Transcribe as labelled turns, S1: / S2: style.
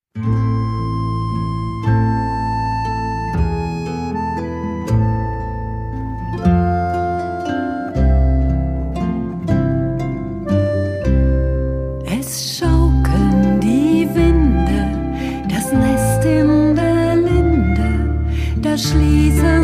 S1: Es schaukeln die Winde, das Nest in der Linde, da schließen